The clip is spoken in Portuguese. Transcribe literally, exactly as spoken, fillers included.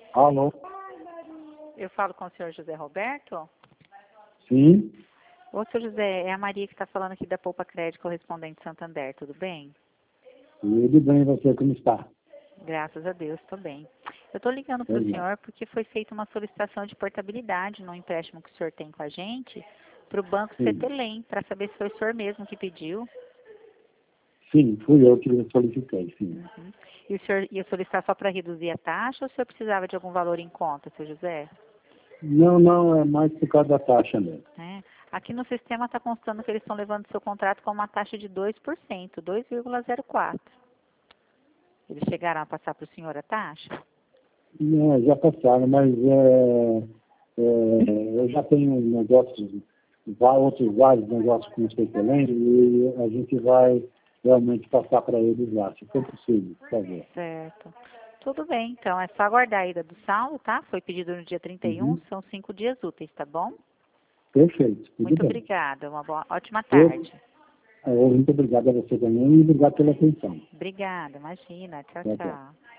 Alô? Eu falo com o senhor José Roberto? Sim, Ô, senhor José, é a Maria que está falando aqui da Poupa Crédito Correspondente Santander, tudo bem? tudo bem, você como está? Graças a Deus, estou bem. Eu estou ligando para o Pois não. senhor porque foi feita uma solicitação de portabilidade no empréstimo que o senhor tem com a gente para o Banco Sim. Cetelem, para saber se foi o senhor mesmo que pediu. Sim, fui eu que solicitei, sim. Uhum. E o senhor ia solicitar só para reduzir a taxa ou o senhor precisava de algum valor em conta, seu José? Não, não, é mais por causa da taxa mesmo. É. Aqui no sistema está constando que eles estão levando seu contrato com uma taxa de dois por cento, dois vírgula zero quatro. Eles chegaram a passar para o senhor a taxa? Não, já passaram, mas é, é, eu já tenho negócios, vá- outros vários negócios com o Cetelém e a gente vai realmente passar para eles lá, se for possível, por favor. Certo. Tudo bem, então é só aguardar a ida do saldo, tá? Foi pedido no dia trinta e um, Uhum. são cinco dias úteis, tá bom? Perfeito, tudo Muito bem. obrigada, uma boa, ótima Eu, tarde. eu, muito obrigado a você também e obrigado pela atenção. Obrigada, imagina. Tchau, Tchau, tchau. tchau.